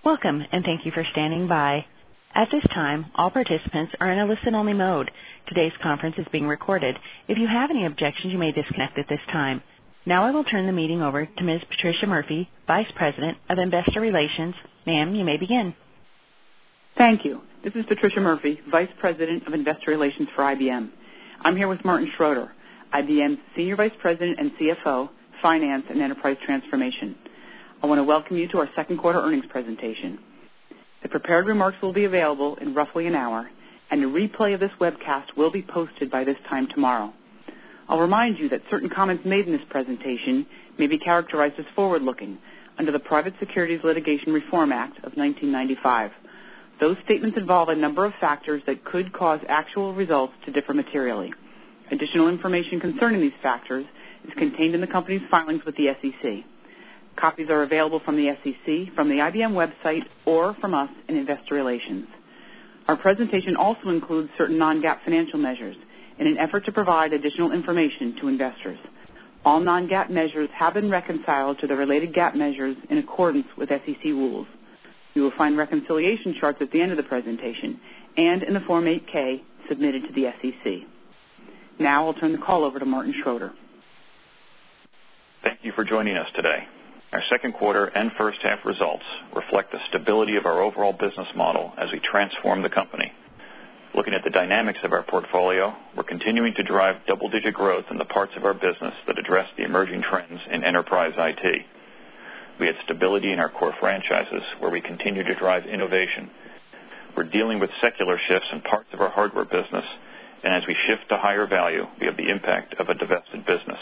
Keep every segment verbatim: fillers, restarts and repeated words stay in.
Welcome, and thank you for standing by. At this time, all participants are in a listen-only mode. Today's conference is being recorded. If you have any objections, you may disconnect at this time. Now I will turn the meeting over to Miz Patricia Murphy, Vice President of Investor Relations. Ma'am, you may begin. Thank you. This is Patricia Murphy, Vice President of Investor Relations for I B M. I'm here with Martin Schroeder, I B M's Senior Vice President and C F O, Finance and Enterprise Transformation. I want to welcome you to our second quarter earnings presentation. The prepared remarks will be available in roughly an hour, and a replay of this webcast will be posted by this time tomorrow. I'll remind you that certain comments made in this presentation may be characterized as forward-looking under the Private Securities Litigation Reform Act of nineteen ninety-five. Those statements involve a number of factors that could cause actual results to differ materially. Additional information concerning these factors is contained in the company's filings with the S E C. Copies are available from the S E C, from the I B M website, or from us in Investor Relations. Our presentation also includes certain non-GAAP financial measures in an effort to provide additional information to investors. All non-GAAP measures have been reconciled to the related GAAP measures in accordance with S E C rules. You will find reconciliation charts at the end of the presentation and in the Form eight K submitted to the S E C. Now I'll turn the call over to Martin Schroeder. Thank you for joining us today. Our second quarter and first half results reflect the stability of our overall business model as we transform the company. Looking at the dynamics of our portfolio, we're continuing to drive double-digit growth in the parts of our business that address the emerging trends in enterprise I T. We had stability in our core franchises where we continue to drive innovation. We're dealing with secular shifts in parts of our hardware business, and as we shift to higher value, we have the impact of a divested business.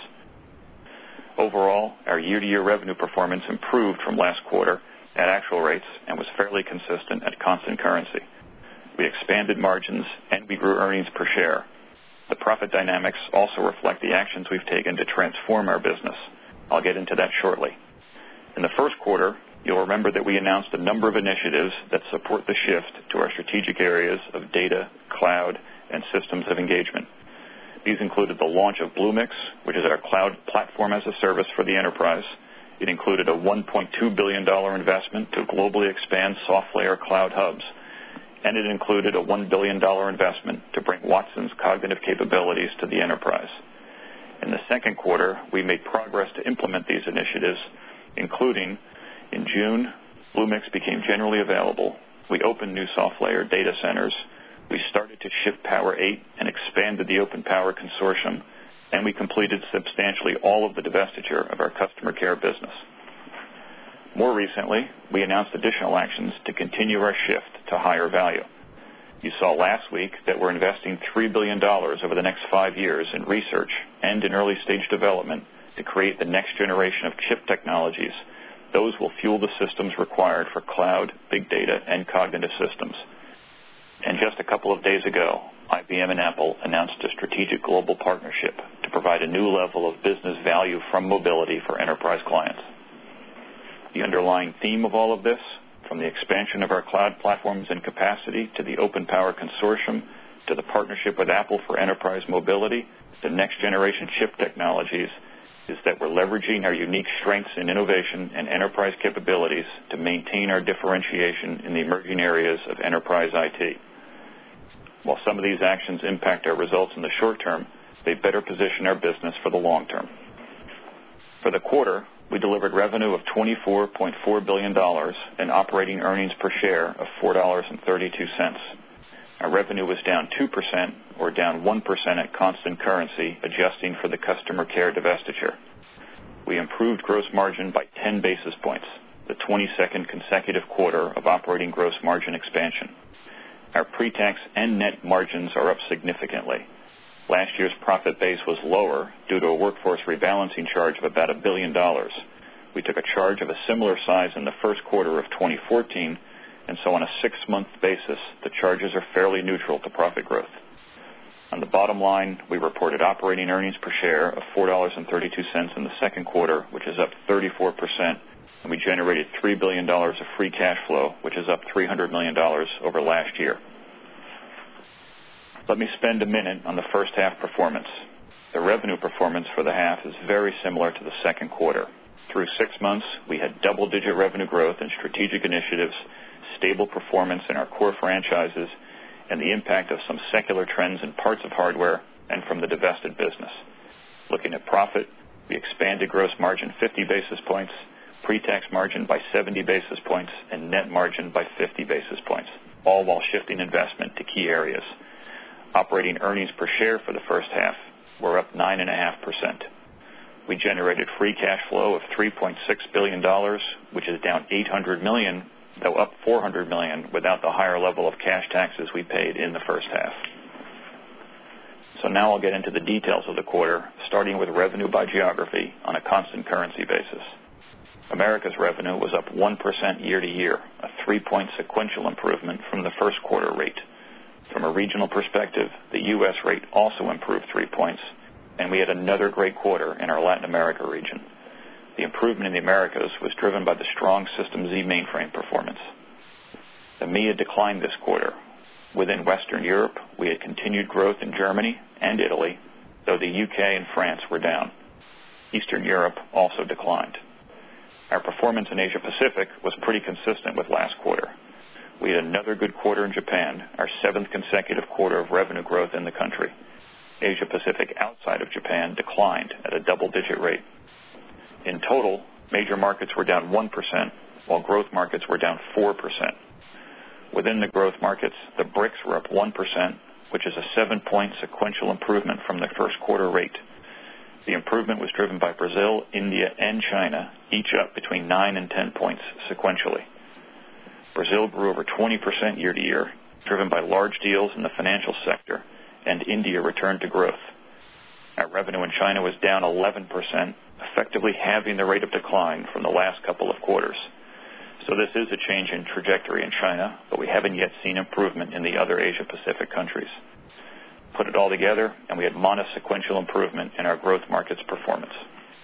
Overall, our year-to-year revenue performance improved from last quarter at actual rates and was fairly consistent at constant currency. We expanded margins and we grew earnings per share. The profit dynamics also reflect the actions we've taken to transform our business. I'll get into that shortly. In the first quarter, you'll remember that we announced a number of initiatives that support the shift to our strategic areas of data, cloud, and systems of engagement. These included the launch of Bluemix, which is our cloud platform as a service for the enterprise. It included a one point two billion dollars investment to globally expand SoftLayer cloud hubs. And it included a one billion dollars investment to bring Watson's cognitive capabilities to the enterprise. In the second quarter, we made progress to implement these initiatives, including in June, Bluemix became generally available. We opened new SoftLayer data centers. We started to ship Power eight and expanded the Open Power Consortium, and we completed substantially all of the divestiture of our customer care business. More recently, we announced additional actions to continue our shift to higher value. You saw last week that we're investing three billion dollars over the next five years in research and in early-stage development to create the next generation of chip technologies. Those will fuel the systems required for cloud, big data, and cognitive systems. And just a couple of days ago, I B M and Apple announced a strategic global partnership to provide a new level of business value from mobility for enterprise clients. The underlying theme of all of this, from the expansion of our cloud platforms and capacity to the Open Power Consortium to the partnership with Apple for enterprise mobility, to next generation chip technologies, is that we're leveraging our unique strengths in innovation and enterprise capabilities to maintain our differentiation in the emerging areas of enterprise I T. While some of these actions impact our results in the short term, they better position our business for the long term. For the quarter, we delivered revenue of twenty-four point four billion dollars and operating earnings per share of four dollars and thirty-two cents. Our revenue was down two percent or down one percent at constant currency, adjusting for the customer care divestiture. We improved gross margin by ten basis points, the twenty-second consecutive quarter of operating gross margin expansion. Our pre-tax and net margins are up significantly. Last year's profit base was lower due to a workforce rebalancing charge of about a billion dollars. We took a charge of a similar size in the first quarter of twenty fourteen, and so on a six-month basis, the charges are fairly neutral to profit growth. On the bottom line, we reported operating earnings per share of four dollars and thirty-two cents in the second quarter, which is up thirty-four percent, and we generated three billion dollars of free cash flow, which is up three hundred million dollars over last year. Let me spend a minute on the first half performance. The revenue performance for the half is very similar to the second quarter. Through six months, we had double-digit revenue growth in strategic initiatives, stable performance in our core franchises, and the impact of some secular trends in parts of hardware and from the divested business. Looking at profit, we expanded gross margin fifty basis points, pre-tax margin by seventy basis points, and net margin by fifty basis points, all while shifting investment to key areas. Operating earnings per share for the first half were up nine point five percent. We generated free cash flow of three point six billion dollars, which is down eight hundred million dollars, though up four hundred million dollars without the higher level of cash taxes we paid in the first half. So now I'll get into the details of the quarter, starting with revenue by geography on a constant currency basis. America's revenue was up one percent year to year, a three-point sequential improvement from the first quarter rate. From a regional perspective, the U S rate also improved three points, and we had another great quarter in our Latin America region. The improvement in the Americas was driven by the strong System Z mainframe performance. E M E A declined this quarter. Within Western Europe, we had continued growth in Germany and Italy, though the U K and France were down. Eastern Europe also declined. Our performance in Asia Pacific was pretty consistent with last quarter. We had another good quarter in Japan, our seventh consecutive quarter of revenue growth in the country. Asia Pacific outside of Japan declined at a double-digit rate. In total, major markets were down one percent, while growth markets were down four percent. Within the growth markets, the B R I Cs were up one percent, which is a seven-point sequential improvement from the first quarter rate. The improvement was driven by Brazil, India, and China, each up between nine and ten points sequentially. Brazil grew over twenty percent year to year, driven by large deals in the financial sector, and India returned to growth. Our revenue in China was down eleven percent, effectively halving the rate of decline from the last couple of quarters. So this is a change in trajectory in China, but we haven't yet seen improvement in the other Asia Pacific countries. Put it all together, and we had modest sequential improvement in our growth markets performance.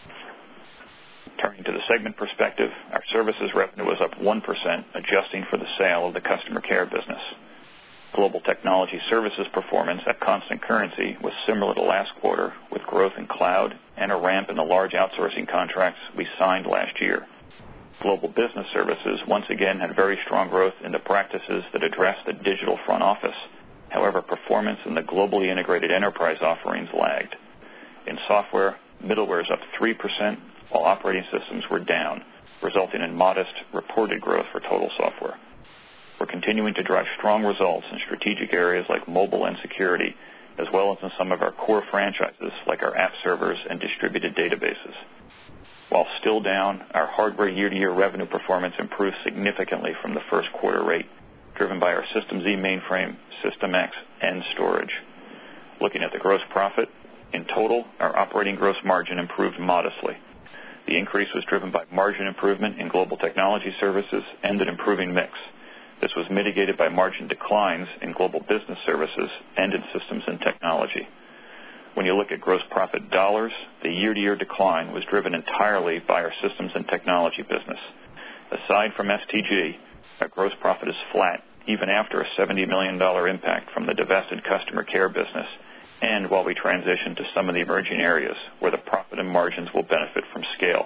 Turning to the segment perspective, our services revenue was up one percent, adjusting for the sale of the customer care business. Global Technology Services performance at constant currency was similar to last quarter, with growth in cloud and a ramp in the large outsourcing contracts we signed last year. Global Business Services once again had very strong growth in the practices that address the digital front office. However, performance in the globally integrated enterprise offerings lagged. In software, middleware is up three percent, while operating systems were down, resulting in modest reported growth for total software. We're continuing to drive strong results in strategic areas like mobile and security, as well as in some of our core franchises like our app servers and distributed databases. While still down, our hardware year-to-year revenue performance improved significantly from the first quarter rate, driven by our System Z mainframe, System X, and storage. Looking at the gross profit, in total, our operating gross margin improved modestly. The increase was driven by margin improvement in Global Technology Services and an improving mix. This was mitigated by margin declines in Global Business Services and in Systems and Technology. When you look at gross profit dollars, the year-to-year decline was driven entirely by our Systems and Technology business. Aside from S T G, our gross profit is flat, even after a seventy million dollars impact from the divested customer care business, and while we transition to some of the emerging areas where the profit and margins will benefit from scale.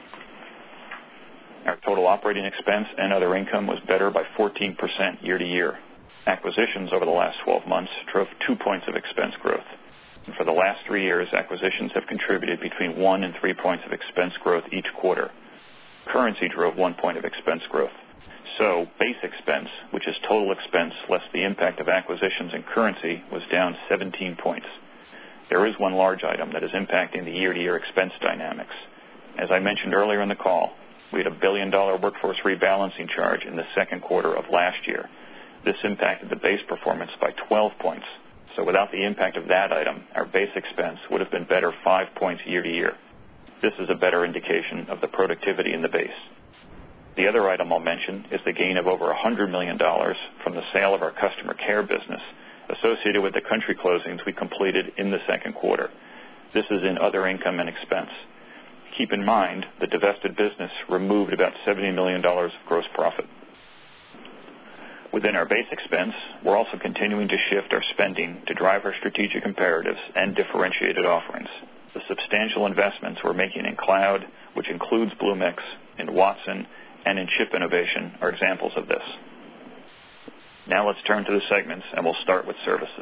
Our total operating expense and other income was better by fourteen percent year to year. Acquisitions over the last twelve months drove two points of expense growth. And for the last three years, acquisitions have contributed between one and three points of expense growth each quarter. Currency drove one point of expense growth. So base expense, which is total expense less the impact of acquisitions and currency, was down seventeen points. There is one large item that is impacting the year-to-year expense dynamics. As I mentioned earlier in the call, we had a billion dollar workforce rebalancing charge in the second quarter of last year. This impacted the base performance by twelve points. So without the impact of that item, our base expense would have been better five points year to year. This is a better indication of the productivity in the base. The other item I'll mention is the gain of over one hundred million dollars from the sale of our customer care business associated with the country closings we completed in the second quarter. This is in other income and expense. Keep in mind, the divested business removed about seventy million dollars of gross profit. Within our base expense, we're also continuing to shift our spending to drive our strategic imperatives and differentiated offerings. The substantial investments we're making in cloud, which includes Bluemix, in Watson, and in chip innovation, are examples of this. Now let's turn to the segments, and we'll start with services.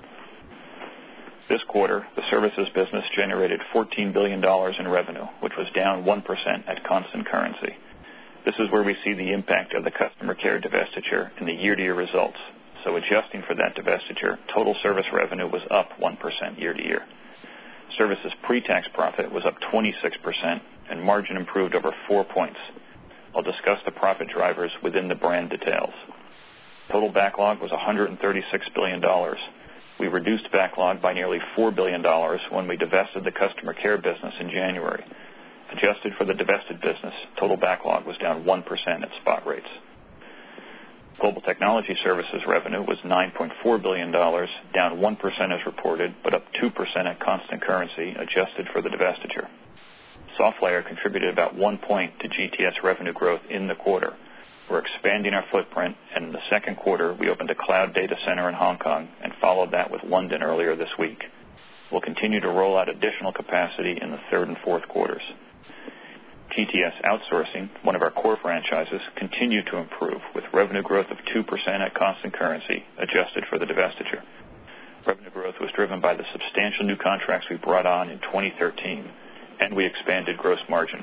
This quarter, the services business generated fourteen billion dollars in revenue, which was down one percent at constant currency. This is where we see the impact of the customer care divestiture in the year-to-year results. So adjusting for that divestiture, total service revenue was up one percent year-to-year. Services pre-tax profit was up twenty-six percent, and margin improved over four points. I'll discuss the profit drivers within the brand details. Total backlog was one hundred thirty-six billion dollars. We reduced backlog by nearly four billion dollars when we divested the customer care business in January. Adjusted for the divested business, total backlog was down one percent at spot rates. Global Technology Services revenue was nine point four billion dollars, down one percent as reported, but up two percent at constant currency, adjusted for the divestiture. SoftLayer contributed about one point to G T S revenue growth in the quarter. We're expanding our footprint, and in the second quarter, we opened a cloud data center in Hong Kong and followed that with London earlier this week. We'll continue to roll out additional capacity in the third and fourth quarters. G T S Outsourcing, one of our core franchises, continued to improve with revenue growth of two percent at constant currency, adjusted for the divestiture. Revenue growth was driven by the substantial new contracts we brought on in twenty thirteen, and we expanded gross margin.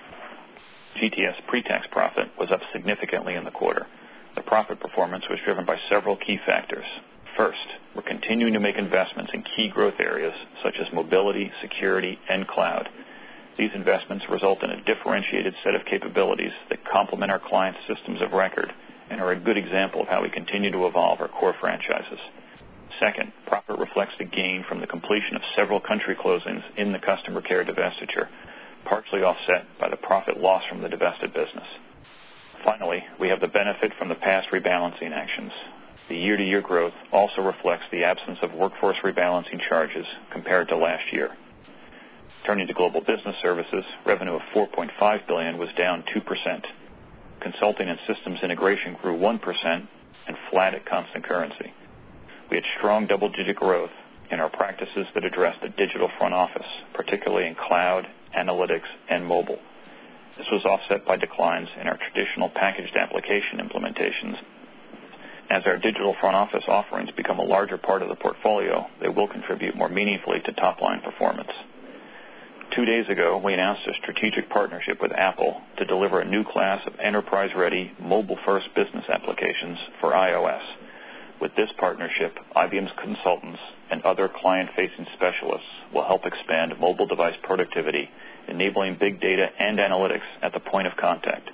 G T S pre-tax profit was up significantly in the quarter. The profit performance was driven by several key factors. First, we're continuing to make investments in key growth areas such as mobility, security, and cloud. These investments result in a differentiated set of capabilities that complement our clients' systems of record and are a good example of how we continue to evolve our core franchises. Second, profit reflects the gain from the completion of several country closings in the customer care divestiture, partially offset by the profit loss from the divested business. Finally, we have the benefit from the past rebalancing actions. The year-to-year growth also reflects the absence of workforce rebalancing charges compared to last year. Turning to Global Business Services, revenue of four point five billion dollars was down two percent. Consulting and systems integration grew one percent and flat at constant currency. We had strong double-digit growth in our practices that address the digital front office, particularly in cloud, analytics, and mobile. This was offset by declines in our traditional packaged application implementations. As our digital front office offerings become a larger part of the portfolio, they will contribute more meaningfully to top-line performance. Two days ago, we announced a strategic partnership with Apple to deliver a new class of enterprise-ready, mobile-first business applications for iOS. With this partnership, I B M's consultants and other client-facing specialists will help expand mobile device productivity, enabling big data and analytics at the point of contact.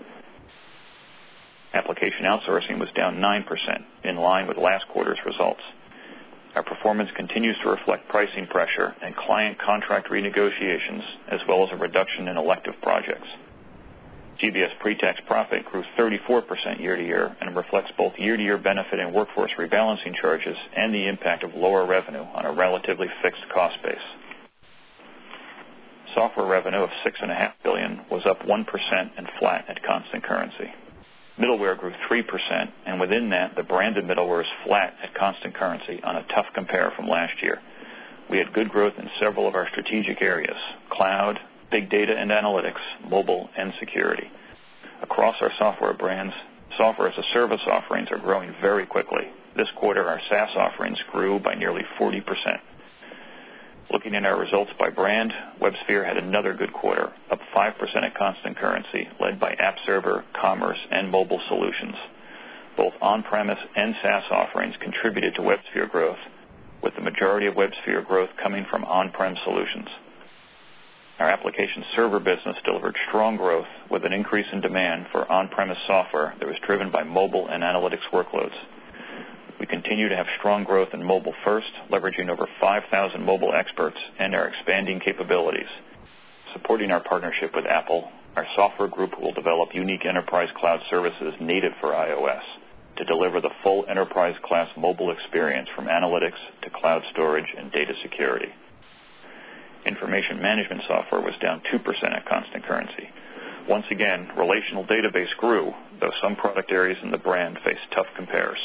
Application outsourcing was down nine percent, in line with last quarter's results. Our performance continues to reflect pricing pressure and client contract renegotiations, as well as a reduction in elective projects. G B S pre-tax profit grew thirty-four percent year-to-year and reflects both year-to-year benefit in workforce rebalancing charges and the impact of lower revenue on a relatively fixed cost base. Software revenue of six point five billion dollars was up one percent and flat at constant currency. Middleware grew three percent, and within that, the branded middleware is flat at constant currency on a tough compare from last year. We had good growth in several of our strategic areas: cloud, big data and analytics, mobile, and security. Across our software brands, software as a service offerings are growing very quickly. This quarter, our SaaS offerings grew by nearly forty percent. Looking at our results by brand, WebSphere had another good quarter, up five percent at constant currency, led by App Server, Commerce, and Mobile Solutions. Both on-premise and SaaS offerings contributed to WebSphere growth, with the majority of WebSphere growth coming from on-prem solutions. Our application server business delivered strong growth with an increase in demand for on-premise software that was driven by mobile and analytics workloads. We continue to have strong growth in mobile first, leveraging over five thousand mobile experts and our expanding capabilities. Supporting our partnership with Apple, our software group will develop unique enterprise cloud services native for iOS to deliver the full enterprise-class mobile experience from analytics to cloud storage and data security. Information management software was down two percent at constant currency. Once again, relational database grew, though some product areas in the brand faced tough compares.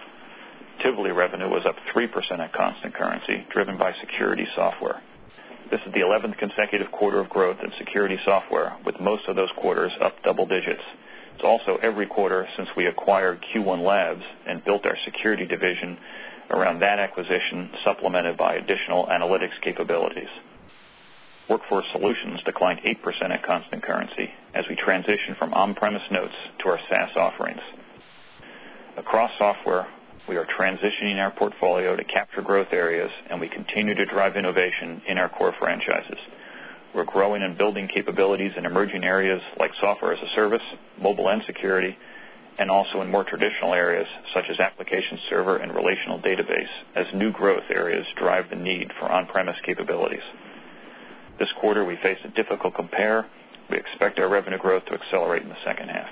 Tivoli revenue was up three percent at constant currency, driven by security software. This is the eleventh consecutive quarter of growth in security software, with most of those quarters up double digits. It's also every quarter since we acquired Q one Labs and built our security division around that acquisition, supplemented by additional analytics capabilities. Workforce Solutions declined eight percent at constant currency as we transition from on-premise notes to our SaaS offerings. Across software, we are transitioning our portfolio to capture growth areas, and we continue to drive innovation in our core franchises. We're growing and building capabilities in emerging areas like software as a service, mobile and security, and also in more traditional areas such as application server and relational database as new growth areas drive the need for on-premise capabilities. This quarter, we face a difficult compare. We expect our revenue growth to accelerate in the second half.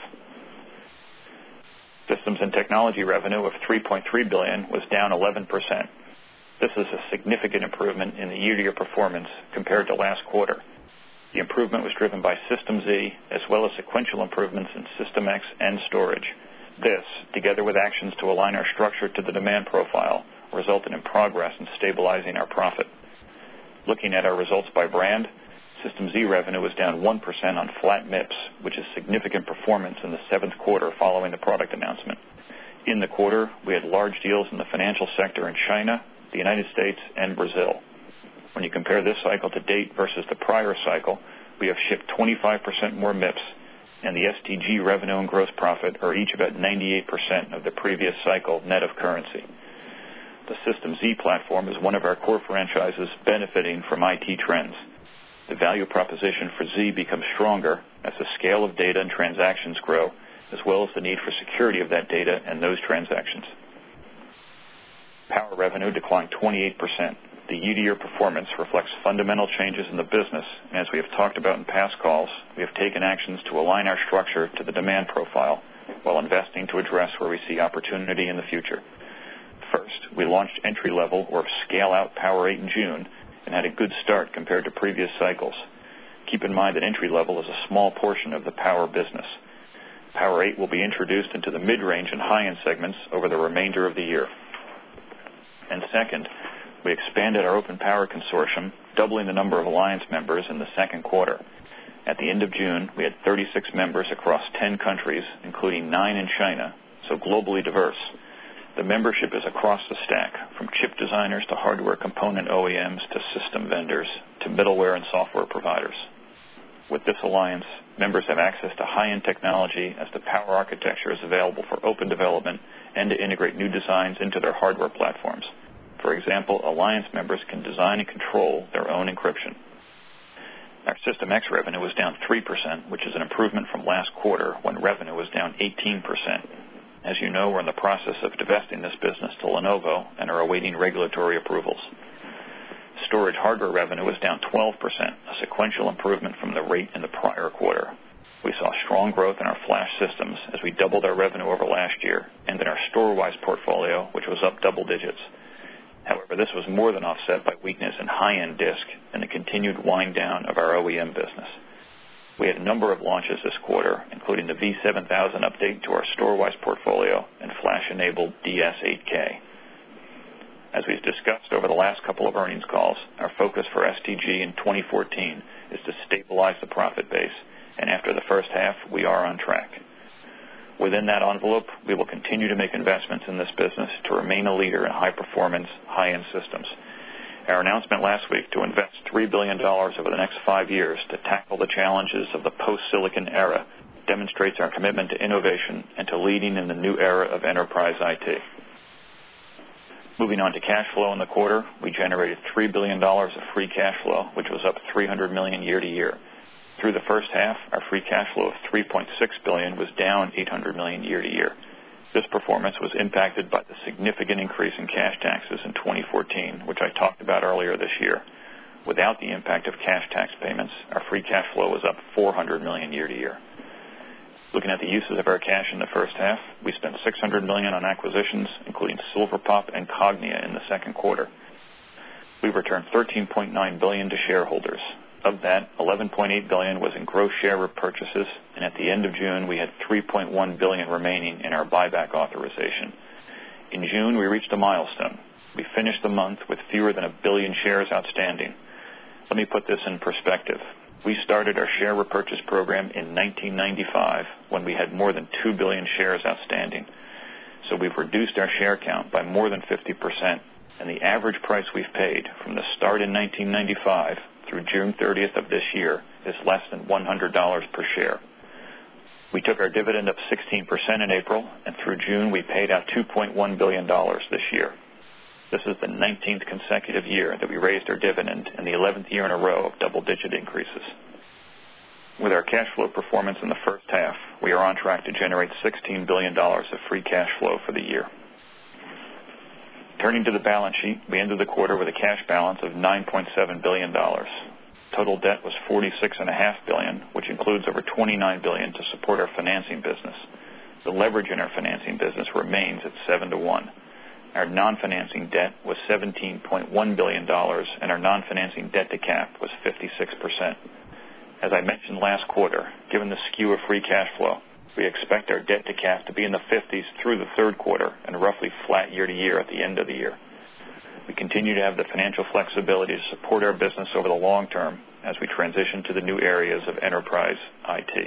Systems and Technology revenue of three point three billion dollars was down eleven percent. This is a significant improvement in the year-to-year performance compared to last quarter. The improvement was driven by System Z as well as sequential improvements in System X and storage. This, together with actions to align our structure to the demand profile, resulted in progress in stabilizing our profit. Looking at our results by brand, System Z revenue was down one percent on flat M I P S, which is significant performance in the seventh quarter following the product announcement. In the quarter, we had large deals in the financial sector in China, the United States, and Brazil. When you compare this cycle to date versus the prior cycle, we have shipped twenty-five percent more M I P S, and the S T G revenue and gross profit are each about ninety-eight percent of the previous cycle net of currency. The System Z platform is one of our core franchises benefiting from I T trends. The value proposition for Z becomes stronger as the scale of data and transactions grow, as well as the need for security of that data and those transactions. Power revenue declined twenty-eight percent. The year-to-year performance reflects fundamental changes in the business, and as we have talked about in past calls, we have taken actions to align our structure to the demand profile while investing to address where we see opportunity in the future. First, we launched entry-level or scale-out Power eight in June and had a good start compared to previous cycles. Keep in mind that entry-level is a small portion of the Power business. Power eight will be introduced into the mid-range and high-end segments over the remainder of the year. And second, we expanded our Open Power Consortium, doubling the number of alliance members in the second quarter. At the end of June, we had thirty-six members across ten countries, including nine in China, so globally diverse. The membership is across the stack, from chip designers to hardware component O E Ms to system vendors to middleware and software providers. With this alliance, members have access to high-end technology as the Power architecture is available for open development and to integrate new designs into their hardware platforms. For example, alliance members can design and control their own encryption. Our System X revenue was down three percent, which is an improvement from last quarter when revenue was down eighteen percent. As you know, we're in the process of divesting this business to Lenovo and are awaiting regulatory approvals. Storage hardware revenue was down twelve percent, a sequential improvement from the rate in the prior quarter. We saw strong growth in our flash systems as we doubled our revenue over last year, and in our StoreWise portfolio, which was up double digits. However, this was more than offset by weakness in high-end disk and the continued wind down of our O E M business. We had a number of launches this quarter, including the V seven thousand update to our StoreWise portfolio and flash-enabled D S eight K. As we've discussed over the last couple of earnings calls, our focus for S T G in twenty fourteen is to stabilize the profit base, and after the first half, we are on track. Within that envelope, we will continue to make investments in this business to remain a leader in high-performance, high-end systems. Our announcement last week to invest three billion dollars over the next five years to tackle the challenges of the post-silicon era demonstrates our commitment to innovation and to leading in the new era of enterprise I T. Moving on to cash flow in the quarter, we generated three billion dollars of free cash flow, which was up three hundred million dollars year to year. Through the first half, our free cash flow of three point six billion dollars was down eight hundred million dollars year to year. This performance was impacted by the significant increase in cash taxes in twenty fourteen, which I talked about earlier this year. Without the impact of cash tax payments, our free cash flow was up four hundred million dollars year to year. Looking at the uses of our cash in the first half, we spent six hundred million dollars on acquisitions, including Silverpop and Cognia in the second quarter. We returned thirteen point nine billion dollars to shareholders. Of that, eleven point eight billion dollars was in gross share repurchases, and at the end of June, we had three point one billion dollars remaining in our buyback authorization. In June, we reached a milestone. We finished the month with fewer than a billion shares outstanding. Let me put this in perspective. We started our share repurchase program in nineteen ninety-five when we had more than two billion shares outstanding. So we've reduced our share count by more than fifty percent, and the average price we've paid from the start in nineteen ninety-five through June thirtieth of this year is less than one hundred dollars per share. We took our dividend up sixteen percent in April, and through June we paid out two point one billion dollars this year. This is the nineteenth consecutive year that we raised our dividend and the eleventh year in a row of double-digit increases. With our cash flow performance in the first half, we are on track to generate sixteen billion dollars of free cash flow for the year. Turning to the balance sheet, we ended the quarter with a cash balance of nine point seven billion dollars. Total debt was forty-six point five billion dollars, which includes over twenty-nine billion dollars to support our financing business. The leverage in our financing business remains at seven to one. Our non-financing debt was seventeen point one billion dollars, and our non-financing debt to cap was fifty-six percent. As I mentioned last quarter, given the skew of free cash flow, we expect our debt to cap to be in the fifties through the third quarter and roughly flat year to year at the end of the year. We continue to have the financial flexibility to support our business over the long term as we transition to the new areas of enterprise I T.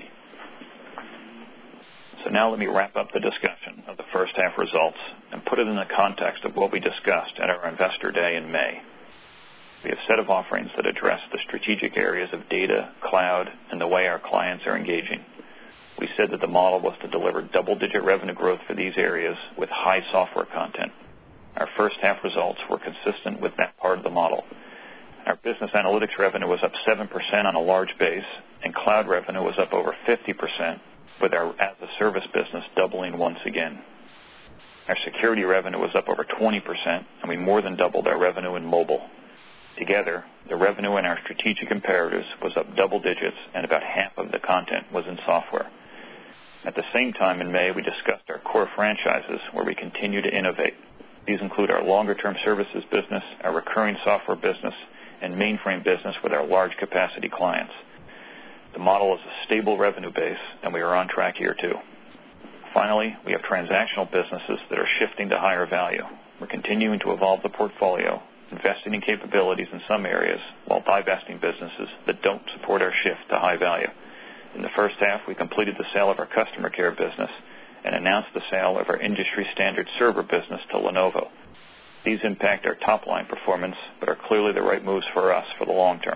So now let me wrap up the discussion of the first half results and put it in the context of what we discussed at our Investor Day in May. We have a set of offerings that address the strategic areas of data, cloud, and the way our clients are engaging. We said that the model was to deliver double-digit revenue growth for these areas with high software content. Our first half results were consistent with that part of the model. Our business analytics revenue was up seven percent on a large base, and cloud revenue was up over fifty percent, with our as-a-service business doubling once again. Our security revenue was up over twenty percent, and we more than doubled our revenue in mobile. Together, the revenue in our strategic imperatives was up double digits, and about half of the content was in software. At the same time in May, we discussed our core franchises where we continue to innovate. These include our longer-term services business, our recurring software business, and mainframe business with our large capacity clients. The model is a stable revenue base, and we are on track here too. Finally, we have transactional businesses that are shifting to higher value. We're continuing to evolve the portfolio, investing in capabilities in some areas while divesting businesses that don't support our shift to high value. In the first half, we completed the sale of our customer care business and announced the sale of our industry-standard server business to Lenovo. These impact our top-line performance, but are clearly the right moves for us for the long term.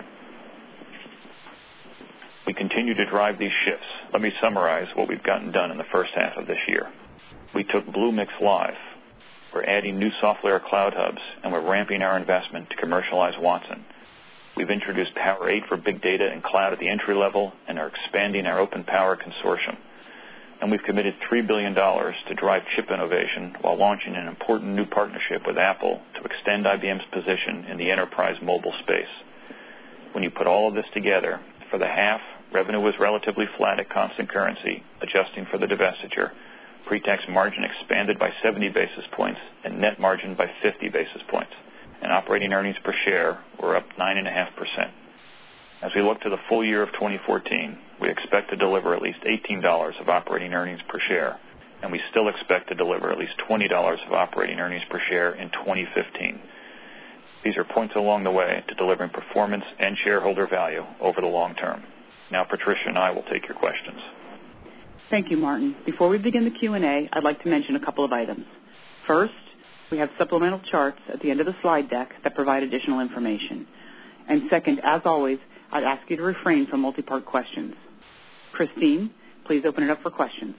We continue to drive these shifts. Let me summarize what we've gotten done in the first half of this year. We took Bluemix live. We're adding new software cloud hubs, and we're ramping our investment to commercialize Watson. We've introduced Power eight for big data and cloud at the entry level and are expanding our Open Power consortium. And we've committed three billion dollars to drive chip innovation while launching an important new partnership with Apple to extend I B M's position in the enterprise mobile space. When you put all of this together, for the half, revenue was relatively flat at constant currency, adjusting for the divestiture. Pre-tax margin expanded by seventy basis points and net margin by fifty basis points. And operating earnings per share were up nine point five percent. As we look to the full year of twenty fourteen, we expect to deliver at least eighteen dollars of operating earnings per share, and we still expect to deliver at least twenty dollars of operating earnings per share in twenty fifteen. These are points along the way to delivering performance and shareholder value over the long term. Now, Patricia and I will take your questions. Thank you, Martin. Before we begin the Q and A, I'd like to mention a couple of items. First, we have supplemental charts at the end of the slide deck that provide additional information. And second, as always, I'd ask you to refrain from multi-part questions. Christine, please open it up for questions.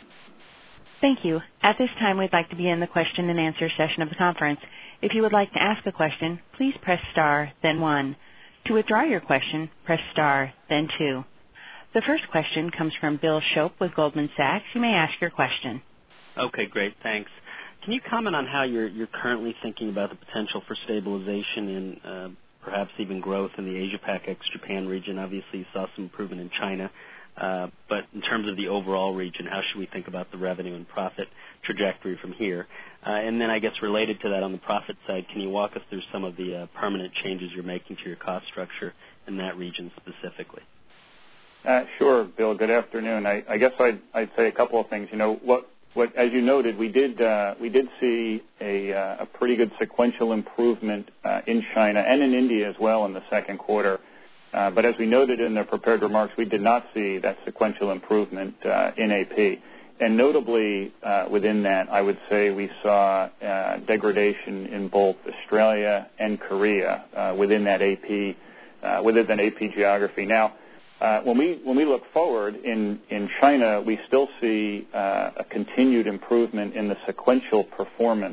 Thank you. At this time, we'd like to begin the question and answer session of the conference. If you would like to ask a question, please press star, then one. To withdraw your question, press star, then two. The first question comes from Bill Shope with Goldman Sachs. You may ask your question. Okay, great. Thanks. Can you comment on how you're, you're currently thinking about the potential for stabilization and uh, perhaps even growth in the Asia-Pac ex-Japan region? Obviously, you saw some improvement in China. Uh, but in terms of the overall region, how should we think about the revenue and profit trajectory from here? Uh, and then I guess related to that on the profit side, can you walk us through some of the uh, permanent changes you're making to your cost structure in that region specifically? Uh, sure, Bill. Good afternoon. I, I guess I'd, I'd say a couple of things. You know, what what, as you noted, we did uh, we did see a, uh, a pretty good sequential improvement uh, in China and in India as well in the second quarter. Uh, but as we noted in the prepared remarks, we did not see that sequential improvement uh, in A P. And notably uh, within that, I would say we saw uh, degradation in both Australia and Korea uh, within that A P uh, within that A P geography. Now, uh, when we when we look forward in in China, we still see uh, a continued improvement in the sequential performance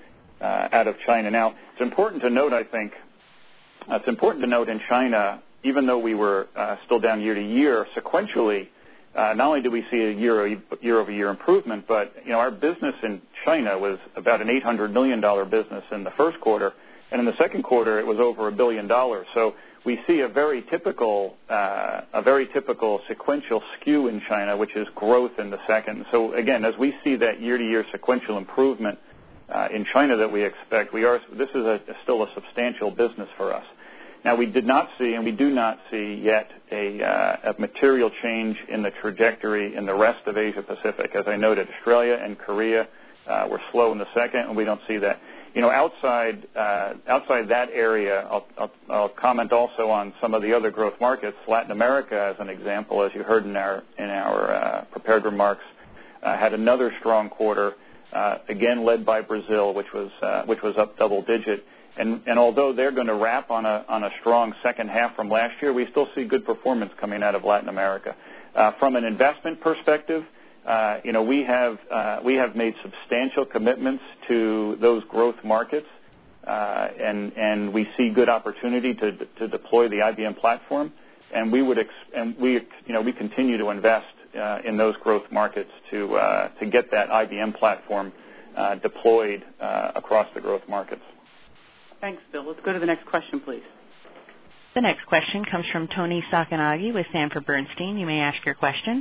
uh, out of China. Now, it's important to note, I think, uh, it's important to note in China, even though we were uh, still down year to year, sequentially. Uh, not only did we see a year, year-over-year improvement, but you know our business in China was about an eight hundred million dollars business in the first quarter, and in the second quarter it was over a billion dollars. So we see a very typical, uh, a very typical sequential skew in China, which is growth in the second. So again, as we see that year-to-year sequential improvement uh, in China that we expect, we are this is a, still a substantial business for us. Now, we did not see, and we do not see yet, a, uh, a material change in the trajectory in the rest of Asia Pacific. As I noted, Australia and Korea uh, were slow in the second, and we don't see that. You know, outside uh, outside that area, I'll, I'll, I'll comment also on some of the other growth markets. Latin America, as an example, as you heard in our in our uh, prepared remarks, uh, had another strong quarter, uh, again led by Brazil, which was uh, which was up double digit. And, and although they're going to wrap on a on a strong second half from last year, we still see good performance coming out of Latin America. Uh, from an investment perspective, uh, you know we have uh, we have made substantial commitments to those growth markets, uh, and and we see good opportunity to to deploy the I B M platform, and we would ex- and we you know we continue to invest uh, in those growth markets to uh, to get that I B M platform uh, deployed uh, across the growth markets. Thanks, Bill. Let's go to the next question, please. The next question comes from Tony Sacconaghi with Sanford Bernstein. You may ask your question.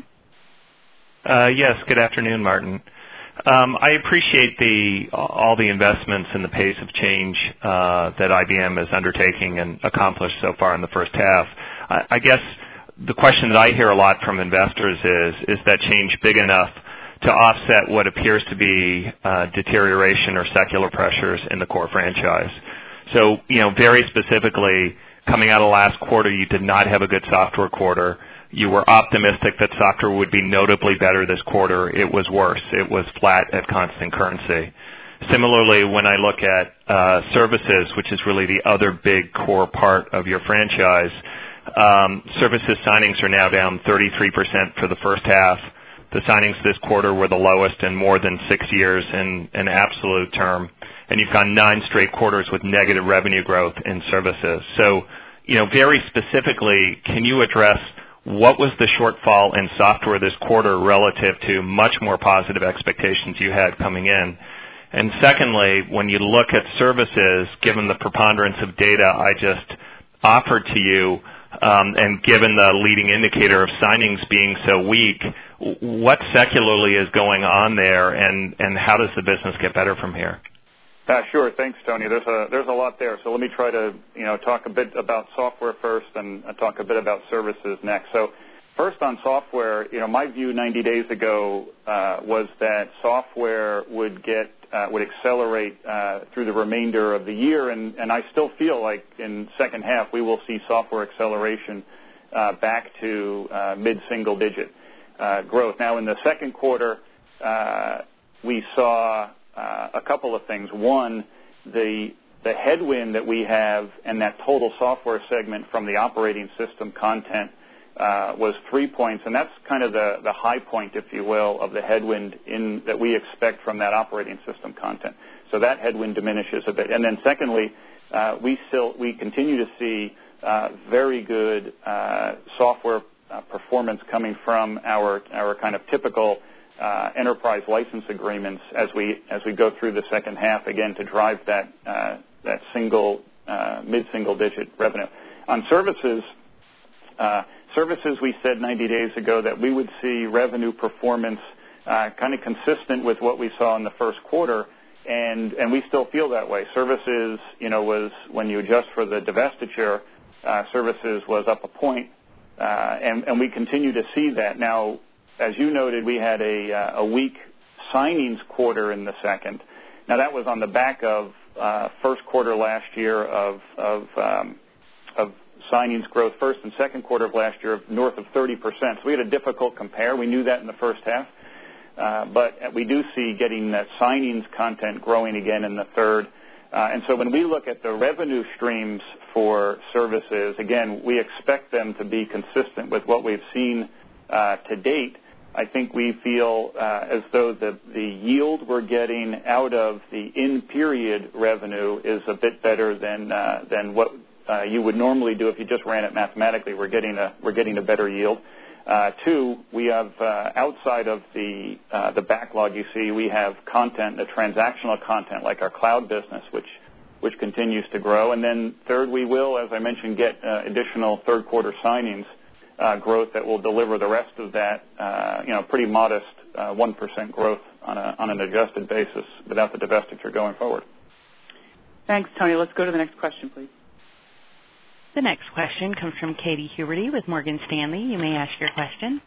Uh, yes, good afternoon, Martin. Um, I appreciate the all the investments and the pace of change uh, that I B M is undertaking and accomplished so far in the first half. I, I guess the question that I hear a lot from investors is, is that change big enough to offset what appears to be uh, deterioration or secular pressures in the core franchise? So, you know, very specifically, coming out of last quarter, you did not have a good software quarter. You were optimistic that software would be notably better this quarter. It was worse. It was flat at constant currency. Similarly, when I look at uh, services, which is really the other big core part of your franchise, um, services signings are now down thirty-three percent for the first half. The signings this quarter were the lowest in more than six years in an absolute term. And you've gone nine straight quarters with negative revenue growth in services. So, you know, very specifically, can you address what was the shortfall in software this quarter relative to much more positive expectations you had coming in? And secondly, when you look at services, given the preponderance of data I just offered to you, um, and given the leading indicator of signings being so weak, what secularly is going on there, and, and how does the business get better from here? Uh, sure. Thanks, Tony. There's a there's a lot there. So let me try to you know talk a bit about software first, and uh, talk a bit about services next. So first on software, you know my view ninety days ago uh, was that software would get uh, would accelerate uh, through the remainder of the year, and, and I still feel like in second half we will see software acceleration uh, back to uh, mid-single digit uh, growth. Now in the second quarter, uh, we saw Uh, a couple of things. One, the the headwind that we have in that total software segment from the operating system content uh, was three points, and that's kind of the, the high point, if you will, of the headwind in that we expect from that operating system content. So that headwind diminishes a bit. And then secondly, uh, we still we continue to see uh, very good uh, software uh, performance coming from our our kind of typical Uh, enterprise license agreements as we as we go through the second half, again to drive that uh, that single uh, mid-single digit revenue. On services, uh, services we said ninety days ago that we would see revenue performance uh, kind of consistent with what we saw in the first quarter, and and we still feel that way. Services, you know, was when you adjust for the divestiture, uh, services was up a point, uh, and and we continue to see that now. As you noted, we had a, uh, a weak signings quarter in the second. Now, that was on the back of uh, first quarter last year of of, um, of signings growth, first and second quarter of last year of north of thirty percent. So we had a difficult compare. We knew that in the first half. Uh, but we do see getting that signings content growing again in the third. Uh, and so when we look at the revenue streams for services, again, we expect them to be consistent with what we've seen uh, to date. I think we feel uh, as though the, the yield we're getting out of the in-period revenue is a bit better than uh, than what uh, you would normally do if you just ran it mathematically. We're getting a we're getting a better yield. Uh, two, we have uh, outside of the uh, the backlog you see, we have content, the transactional content like our cloud business, which which continues to grow. And then third, we will, as I mentioned, get uh, additional third quarter signings uh, growth that will deliver the rest of that, uh, you know, pretty modest uh, one percent growth on a on an adjusted basis without the divestiture going forward. Thanks, Tony. Let's go to the next question, please. The next question comes from Katy Huberty with Morgan Stanley. You may ask your question.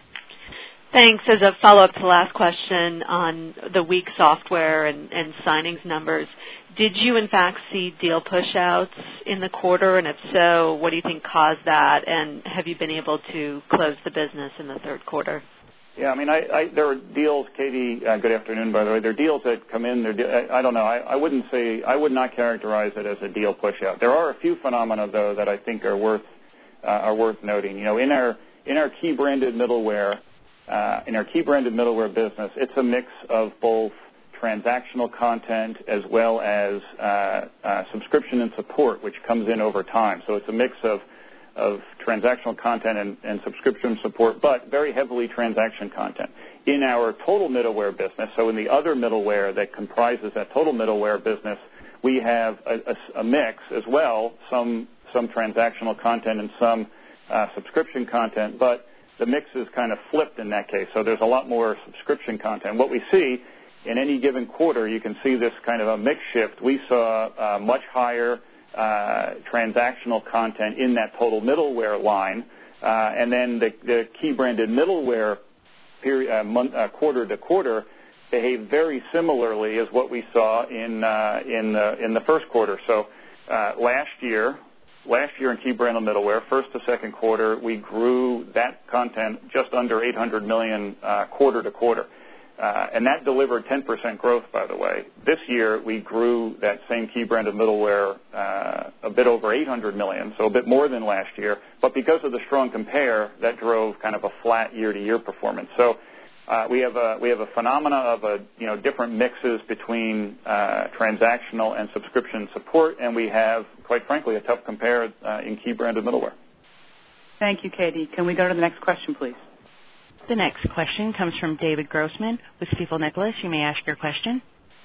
Thanks. As a follow-up to the last question on the weak software and, and signings numbers, did you in fact see deal push-outs in the quarter? And if so, what do you think caused that? And have you been able to close the business in the third quarter? Yeah, I mean, I, I, there are deals, Katie, uh, good afternoon, by the way. There are deals that come in. De- I, I don't know. I, I wouldn't say, I would not characterize it as a deal push-out. There are a few phenomena, though, that I think are worth uh, are worth noting. You know, in our in our key branded middleware, uh, in our key branded middleware business, it's a mix of both transactional content as well as uh, uh, subscription and support, which comes in over time. So it's a mix of of transactional content and, and subscription support, but very heavily transaction content. In our total middleware business, so in the other middleware that comprises that total middleware business, we have a, a, a mix as well, some some transactional content and some uh, subscription content, but the mix is kind of flipped in that case. So there's a lot more subscription content. What we see in any given quarter, you can see this kind of a mix shift. We saw uh, much higher Uh, transactional content in that total middleware line, uh, and then the, the key branded middleware period, uh, month, uh, quarter to quarter behaved very similarly as what we saw in uh, in the in the first quarter. So uh, last year, last year in key branded middleware, first to second quarter, we grew that content just under eight hundred million uh, quarter to quarter. Uh, and that delivered ten percent growth, by the way. This year, we grew that same key branded middleware uh, a bit over eight hundred million, so a bit more than last year. But because of the strong compare, that drove kind of a flat year-to-year performance. So uh, we have a we have a phenomena of a you know different mixes between uh, transactional and subscription support, and we have, quite frankly, a tough compare uh, in key branded middleware. Thank you, Katie. Can we go to the next question, please? The next question comes from David Grossman with Stifel Nicolaus. You may ask your question.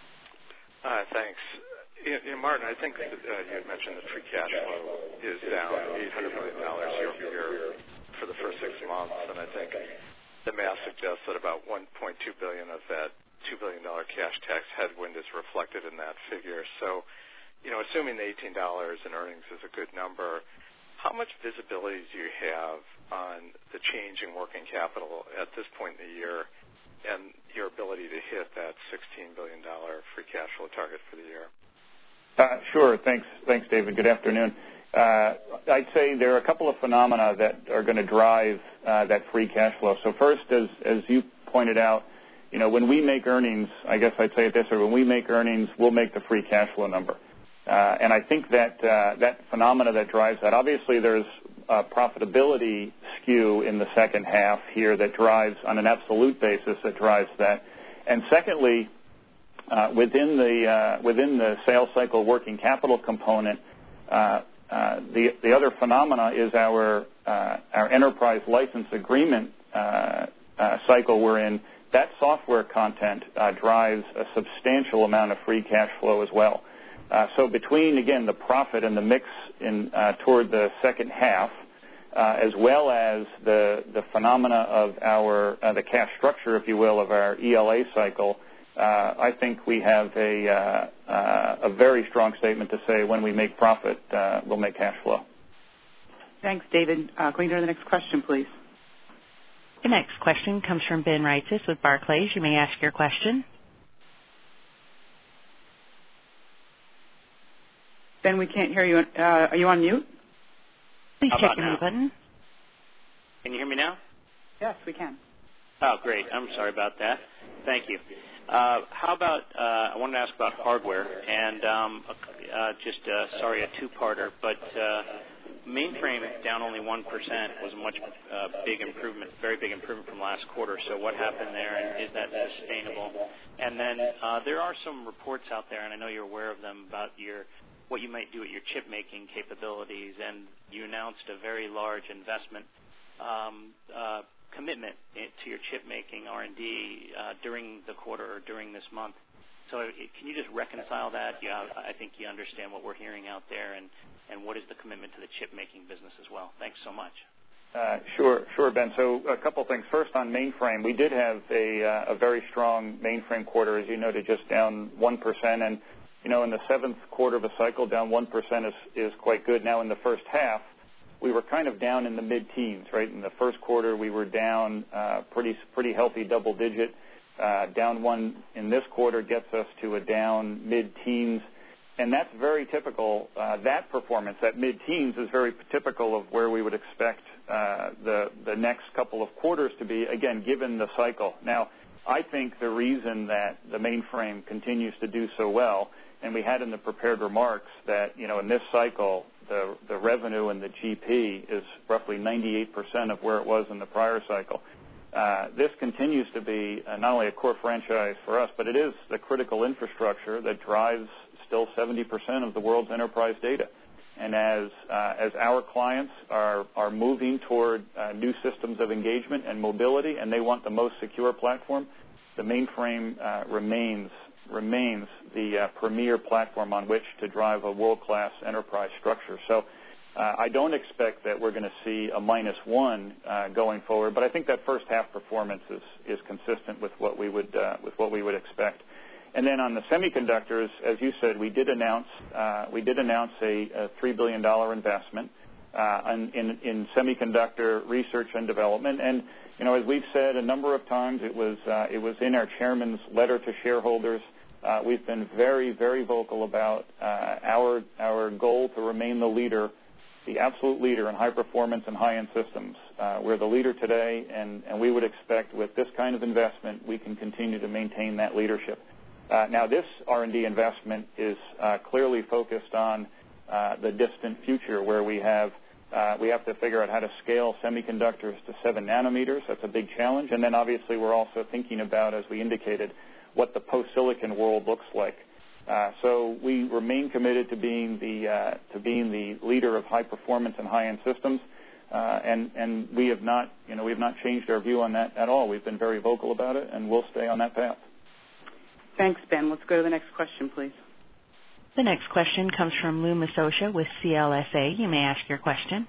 Uh, thanks. You know, Martin, I think that, uh, you had mentioned that free cash flow is down eight hundred million dollars year over year for the first six months, and I think the math suggests that about one point two billion dollars of that two billion dollars cash tax headwind is reflected in that figure. So, you know, assuming the eighteen dollars in earnings is a good number, how much visibility do you have on the change in working capital at this point in the year and your ability to hit that sixteen billion dollars free cash flow target for the year? Uh, sure. Thanks, Thanks, David. Good afternoon. Uh, I'd say there are a couple of phenomena that are going to drive uh, that free cash flow. So first, as, as you pointed out, you know, when we make earnings, I guess I'd say it this way, when we make earnings, we'll make the free cash flow number. Uh, and I think that uh, that phenomena that drives that, obviously there's a profitability skew in the second half here that drives, on an absolute basis, that drives that. And secondly, uh, within the uh, within the sales cycle working capital component, uh, uh, the the other phenomena is our uh, our enterprise license agreement uh, uh, cycle we're in. That software content uh, drives a substantial amount of free cash flow as well. Uh, so between, again, the profit and the mix in uh, toward the second half, uh, as well as the the phenomena of our uh, the cash structure, if you will, of our E L A cycle, uh, I think we have a uh, uh, a very strong statement to say when we make profit, uh, we'll make cash flow. Thanks, David. Uh, going to the next question, please. The next question comes from Ben Reitzes with Barclays. You may ask your question. Ben, we can't hear you. Uh, are you on mute? Please How check about the now? mute button. Can you hear me now? Yes, we can. Oh, great. I'm sorry about that. Thank you. Uh, how about, uh, I wanted to ask about hardware, and um, uh, just, uh, sorry, a two-parter, but uh, mainframe down only one percent was a much uh, big improvement, very big improvement from last quarter. So what happened there, and is that sustainable? And then uh, there are some reports out there, and I know you're aware of them, about your what you might do at your chip-making capabilities, and you announced a very large investment um, uh, commitment to your chip-making R and D uh, during the quarter or during this month. So can you just reconcile that? Yeah, I think you understand what we're hearing out there, and, and what is the commitment to the chip-making business as well? Thanks so much. Uh, sure, sure, Ben. So a couple things. First, on mainframe, we did have a, uh, a very strong mainframe quarter, as you noted, just down one percent. And, you know, in the seventh quarter of a cycle, down one percent is, is quite good. Now, in the first half, we were kind of down in the mid-teens, right? In the first quarter, we were down uh, pretty pretty healthy double-digit. Uh, down one in this quarter gets us to a down mid-teens. And that's very typical. Uh, that performance, that mid-teens, is very typical of where we would expect uh, the, the next couple of quarters to be, again, given the cycle. Now, I think the reason that the mainframe continues to do so well, and we had in the prepared remarks that, you know, in this cycle, the, the revenue and the G P is roughly ninety-eight percent of where it was in the prior cycle. Uh, this continues to be uh, not only a core franchise for us, but it is the critical infrastructure that drives still seventy percent of the world's enterprise data. And as uh, as our clients are, are moving toward uh, new systems of engagement and mobility, and they want the most secure platform, the mainframe uh, remains remains the uh, premier platform on which to drive a world-class enterprise structure. So uh, I don't expect that we're going to see a minus one uh, going forward, but I think that first half performance is, is consistent with what we would uh, with what we would expect. And then on the semiconductors, as you said, we did announce uh, we did announce a, a three billion dollars investment uh, in, in, in semiconductor research and development. And you know, as we've said a number of times, it was uh, it was in our chairman's letter to shareholders. Uh, we've been very, very vocal about uh, our our goal to remain the leader, the absolute leader in high performance and high-end systems. Uh, we're the leader today, and, and we would expect with this kind of investment we can continue to maintain that leadership. Uh, now, this R and D investment is uh, clearly focused on uh, the distant future, where we have uh, we have to figure out how to scale semiconductors to seven nanometers. That's a big challenge. And then, obviously, we're also thinking about, as we indicated, what the post-silicon world looks like. Uh, so we remain committed to being the uh, to being the leader of high performance and high-end systems, uh, and and we have not you know we have not changed our view on that at all. We've been very vocal about it, and we'll stay on that path. Thanks, Ben. Let's go to the next question, please. The next question comes from Lou Misosha with C L S A. You may ask your question.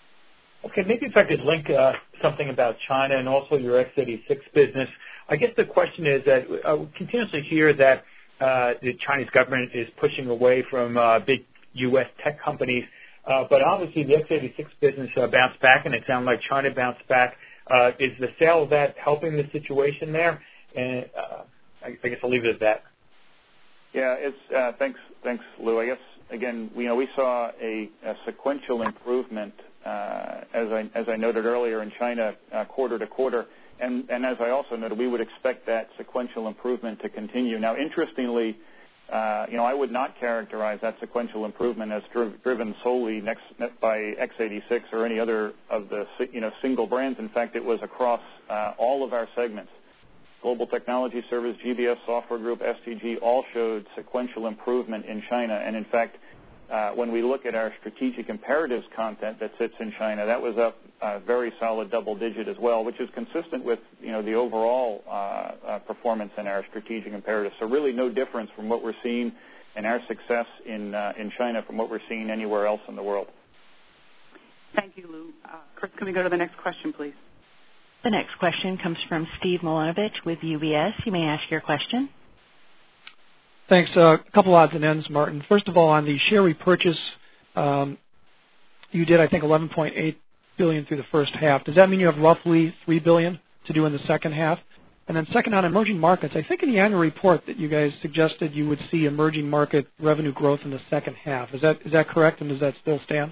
Okay, maybe if I could link uh, something about China and also your x eighty-six business. I guess the question is that I continuously hear that uh, the Chinese government is pushing away from uh, big U S tech companies, uh, but obviously the x eighty-six business uh, bounced back, and it sounded like China bounced back. Uh, is the sale of that helping the situation there? And uh, I, I guess I'll leave it at that. Yeah, it's uh, thanks, thanks, Lou. I guess again, we, you know, we saw a, a sequential improvement, uh, as I as I noted earlier, in China uh, quarter to quarter. And, and as I also noted, we would expect that sequential improvement to continue. Now, interestingly, uh, you know, I would not characterize that sequential improvement as dri- driven solely next, by x eighty-six or any other of the you know single brands. In fact, it was across uh, all of our segments. Global Technology Service, G B S Software Group, S T G, all showed sequential improvement in China. And in fact, uh, when we look at our strategic imperatives content that sits in China, that was up uh, very solid double digit as well, which is consistent with you know the overall uh, uh, performance in our strategic imperatives. So really no difference from what we're seeing in our success in uh, in China from what we're seeing anywhere else in the world. Thank you, Lou. Uh, Chris, can we go to the next question, please? The next question comes from Steve Milunovich with U B S. You may ask your question. Thanks. Uh, a couple odds and ends, Martin. First of all, on the share repurchase, um, you did, I think, eleven point eight billion dollars through the first half. Does that mean you have roughly three billion dollars to do in the second half? And then second, on emerging markets, I think in the annual report that you guys suggested you would see emerging market revenue growth in the second half. Is that is that correct, and does that still stand?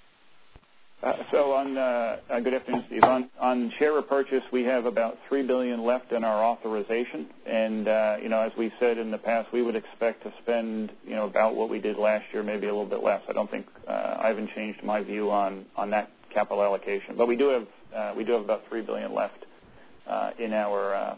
Uh, so on, uh, uh, good afternoon, Steve. On, on share repurchase, we have about three billion dollars left in our authorization, and uh, you know, as we said in the past, we would expect to spend you know about what we did last year, maybe a little bit less. I don't think uh, I haven't changed my view on, on that capital allocation, but we do have uh, we do have about three billion dollars left uh, in our uh,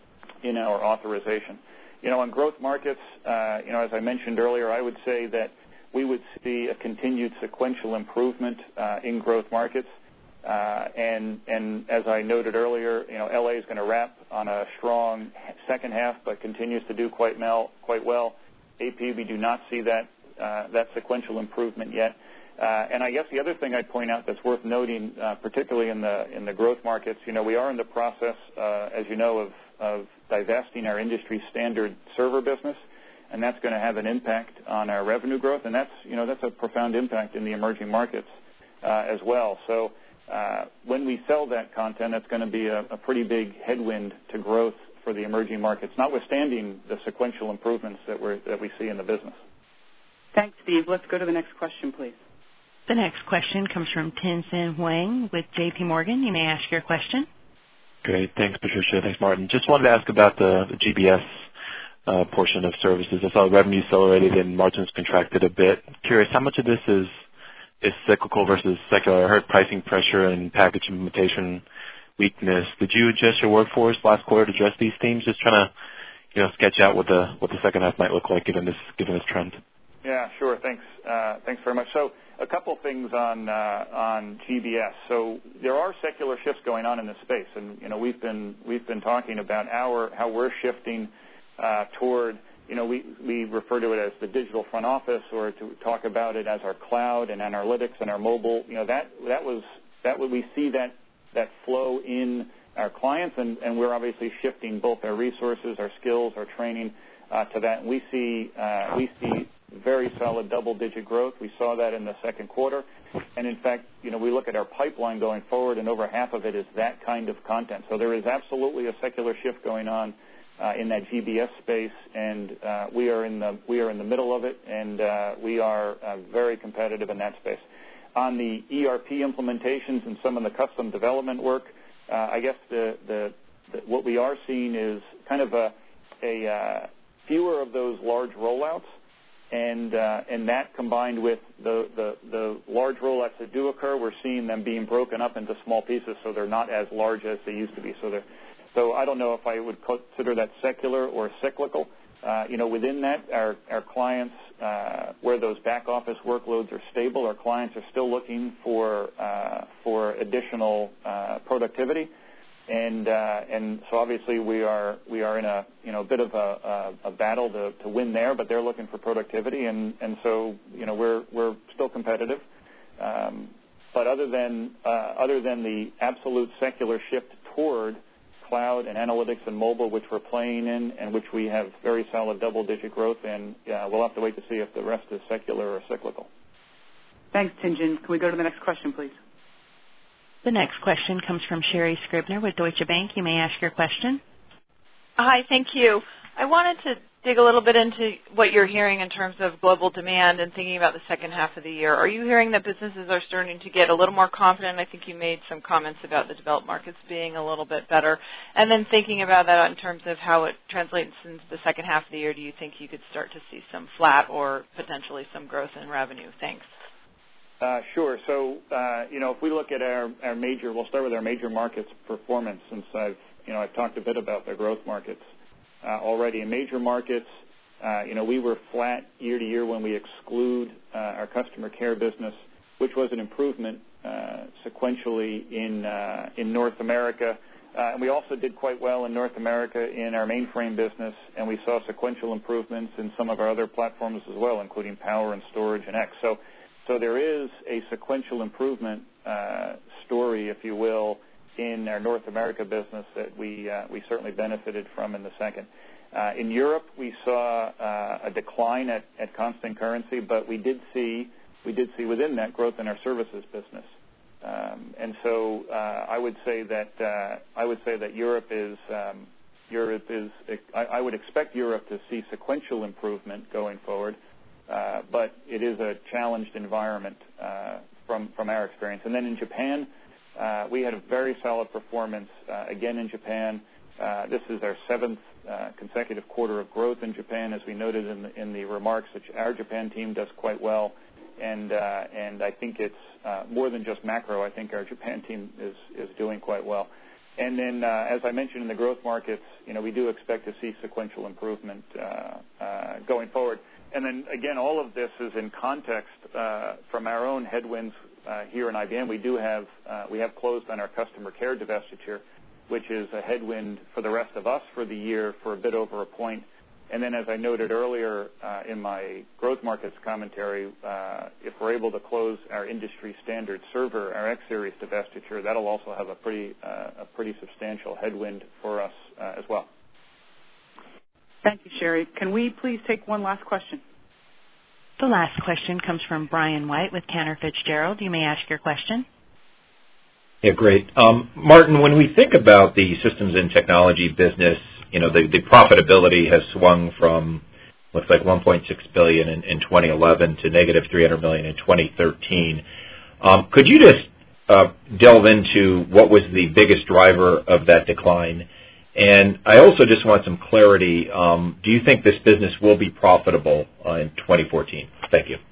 in our authorization. You know, on growth markets, uh, you know, as I mentioned earlier, I would say that we would see a continued sequential improvement uh, in growth markets. Uh, and, and as I noted earlier, you know, L A is going to wrap on a strong second half, but continues to do quite, mel, quite well. A P, we do not see that, uh, that sequential improvement yet. Uh, and I guess the other thing I'd point out that's worth noting, uh, particularly in the, in the growth markets, you know, we are in the process, uh, as you know, of, of divesting our industry standard server business. And that's going to have an impact on our revenue growth, and that's you know that's a profound impact in the emerging markets uh, as well. So uh, when we sell that content, that's going to be a, a pretty big headwind to growth for the emerging markets, notwithstanding the sequential improvements that we that we see in the business. Thanks, Steve. Let's go to the next question, please. The next question comes from Tien-Tsin Huang with J P Morgan. You may ask your question. Great. Thanks, Patricia. Thanks, Martin. Just wanted to ask about the, the G B S Uh, portion of services. I saw revenue accelerated and margins contracted a bit. Curious, how much of this is is cyclical versus secular? I heard pricing pressure and package implementation weakness. Did you adjust your workforce last quarter to address these themes? Just trying to, you know, sketch out what the what the second half might look like given this given this trend. Yeah, sure. Thanks. Uh, thanks very much. So a couple things on uh, on G B S. So there are secular shifts going on in this space, and you know we've been we've been talking about our how we're shifting. Uh, toward, you know, we, we refer to it as the digital front office, or to talk about it as our cloud and analytics and our mobile. You know, that that was that we see that that flow in our clients, and, and we're obviously shifting both our resources, our skills, our training uh, to that. And we see uh, we see very solid double-digit growth. We saw that in the second quarter, and in fact, you know, we look at our pipeline going forward, and over half of it is that kind of content. So there is absolutely a secular shift going on Uh, in that G B S space, and uh, we are in the we are in the middle of it, and uh, we are uh, very competitive in that space. On the E R P implementations and some of the custom development work, uh, I guess the, the, the what we are seeing is kind of a, a uh, fewer of those large rollouts, and uh, and that combined with the, the the large rollouts that do occur, we're seeing them being broken up into small pieces, so they're not as large as they used to be. So they're So I don't know if I would consider that secular or cyclical. Uh, you know, within that, our, our clients, uh, where those back office workloads are stable, our clients are still looking for uh, for additional uh, productivity, and uh, and so obviously we are we are in a you know bit of a, a, a battle to, to win there, but they're looking for productivity, and, and so you know we're we're still competitive. Um, but other than uh, other than the absolute secular shift toward cloud and analytics and mobile, which we're playing in and which we have very solid double-digit growth in, uh, we'll have to wait to see if the rest is secular or cyclical. Thanks, Tien-Tsin. Can we go to the next question, please? The next question comes from Sherry Scribner with Deutsche Bank. You may ask your question. Hi, thank you. I wanted to dig a little bit into what you're hearing in terms of global demand and thinking about the second half of the year. Are you hearing that businesses are starting to get a little more confident? I think you made some comments about the developed markets being a little bit better. And then thinking about that in terms of how it translates into the second half of the year, do you think you could start to see some flat or potentially some growth in revenue? Thanks. Uh, sure. So, uh, you know, if we look at our, our major, we'll start with our major markets performance, since I've, you know, I've talked a bit about the growth markets. Uh, already in major markets, uh, you know, we were flat year to year when we exclude uh, our customer care business, which was an improvement uh, sequentially in uh, in North America. Uh, and we also did quite well in North America in our mainframe business, and we saw sequential improvements in some of our other platforms as well, including Power and Storage and X. So, so there is a sequential improvement uh, story, if you will, in our North America business that we uh, we certainly benefited from in the second. Uh, in Europe, we saw uh, a decline at, at constant currency, but we did see we did see within that growth in our services business. Um, and so uh, I would say that uh, I would say that Europe is um, Europe is I, I would expect Europe to see sequential improvement going forward, uh, but it is a challenged environment uh, from from our experience. And then in Japan, uh, we had a very solid performance uh, again in Japan. Uh, this is our seventh uh, consecutive quarter of growth in Japan, as we noted in the, in the remarks. Which our Japan team does quite well. And uh, and I think it's uh, more than just macro. I think our Japan team is is doing quite well. And then, uh, as I mentioned in the growth markets, you know, we do expect to see sequential improvement uh, uh, going forward. And then again, all of this is in context uh, from our own headwinds uh, here in I B M. We do have uh, we have closed on our customer care divestiture, which is a headwind for the rest of us for the year for a bit over a point. And then, as I noted earlier uh, in my growth markets commentary, uh, if we're able to close our industry standard server, our X Series divestiture, that'll also have a pretty uh, a pretty substantial headwind for us uh, as well. Thank you, Sherry. Can we please take one last question? The last question comes from Brian White with Cantor Fitzgerald. You may ask your question. Yeah, great. Um, Martin, when we think about the systems and technology business, you know, the, the profitability has swung from, looks like one point six billion dollars in, in twenty eleven to negative three hundred million dollars in twenty thirteen. Um, could you just uh, delve into what was the biggest driver of that decline? And I also just want some clarity. Um, do you think this business will be profitable uh, in twenty fourteen? Thank you.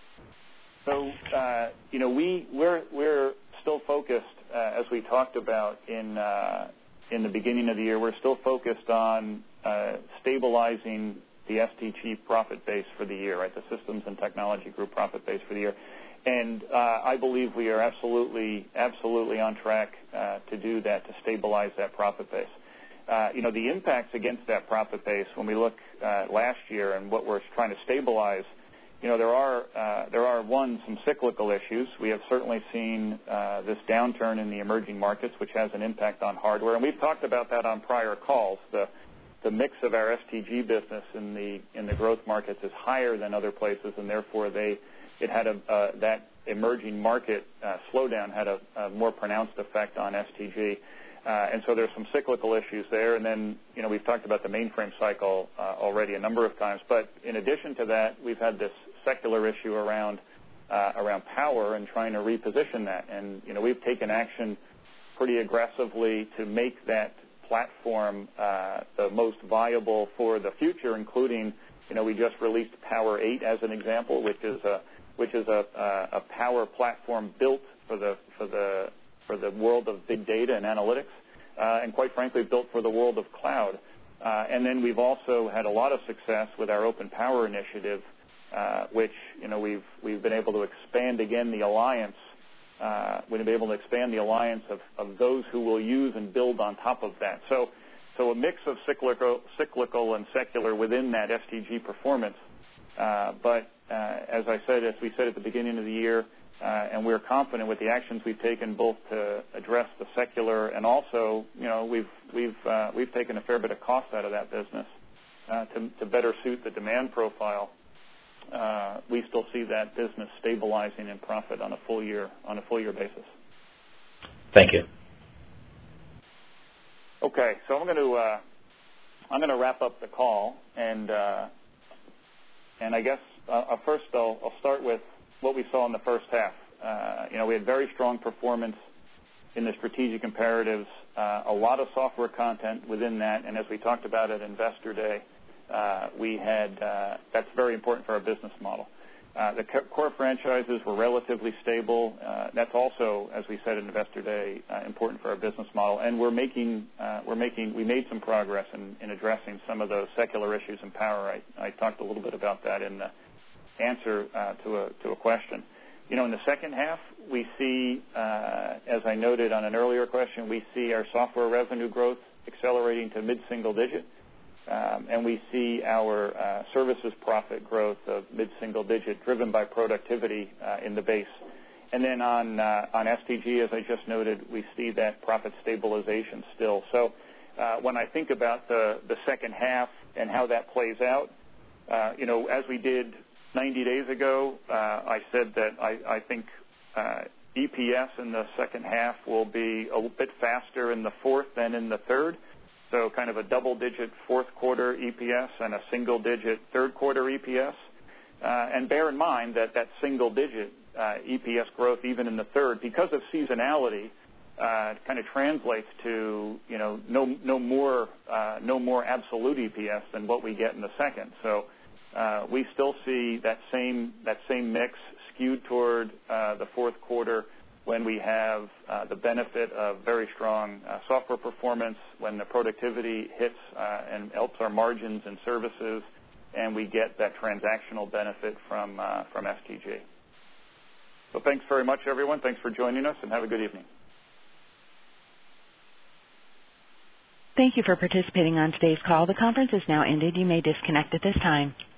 So, uh, you know, we, we're, we're still focused, uh, as we talked about in uh, in the beginning of the year, we're still focused on uh, stabilizing the S T G profit base for the year, right? The Systems and Technology Group profit base for the year. And uh, I believe we are absolutely, absolutely on track uh, to do that, to stabilize that profit base. Uh, you know, the impacts against that profit base, when we look uh, last year and what we're trying to stabilize, you know, there are, uh, there are, one, some cyclical issues. We have certainly seen uh, this downturn in the emerging markets, which has an impact on hardware. And we've talked about that on prior calls. The, the mix of our S T G business in the, in the growth markets is higher than other places, and therefore they, it had a, uh, that emerging market uh, slowdown had a, a more pronounced effect on S T G. Uh, and so there's some cyclical issues there. And then, you know, we've talked about the mainframe cycle uh, already a number of times. But in addition to that, we've had this secular issue around uh, around power and trying to reposition that. And, you know, we've taken action pretty aggressively to make that platform uh, the most viable for the future, including, you know, we just released Power eight as an example, which is a which is a, a, a power platform built for the for the for the world of big data and analytics, uh, and quite frankly, built for the world of cloud. Uh, and then we've also had a lot of success with our Open Power initiative, uh, which, you know, we've we've been able to expand again the alliance. Uh, we've been able to expand the alliance of, of those who will use and build on top of that. So, so a mix of cyclical, cyclical and secular within that S T G performance. Uh, but uh, as I said, as we said at the beginning of the year. Uh, and we're confident with the actions we've taken, both to address the secular and also, you know, we've we've uh, we've taken a fair bit of cost out of that business uh, to, to better suit the demand profile. Uh, we still see that business stabilizing in profit on a full year on a full year basis. Thank you. Okay, so I'm going to uh, I'm going to wrap up the call, and uh, and I guess uh, first I'll, I'll start with what we saw in the first half. Uh, you know, we had very strong performance in the strategic imperatives, uh, a lot of software content within that, and as we talked about at Investor Day, uh, we had, uh, that's very important for our business model. Uh, the core franchises were relatively stable. Uh, that's also, as we said at Investor Day, uh, important for our business model, and we're making, uh, we're making, we made some progress in, in addressing some of those secular issues in power. I, I talked a little bit about that in the answer uh, to a to a question. You know, in the second half, we see, uh, as I noted on an earlier question, we see our software revenue growth accelerating to mid-single digit, um, and we see our uh, services profit growth of mid-single digit, driven by productivity uh, in the base. And then on uh, on S T G, as I just noted, we see that profit stabilization still. So uh, when I think about the the second half and how that plays out, uh, you know, as we did ninety days ago, uh, I said that I, I think uh, E P S in the second half will be a bit faster in the fourth than in the third. So kind of a double-digit fourth quarter E P S and a single-digit third quarter E P S. Uh, and bear in mind that that single-digit uh, E P S growth, even in the third, because of seasonality, uh, kind of translates to you know no no more uh, no more absolute E P S than what we get in the second. So uh, we still see that same that same mix skewed toward uh, the fourth quarter, when we have uh, the benefit of very strong uh, software performance, when the productivity hits uh, and helps our margins and services, and we get that transactional benefit from uh, from S T G. So thanks very much, everyone. Thanks for joining us, and have a good evening. Thank you for participating on today's call. The conference is now ended. You may disconnect at this time.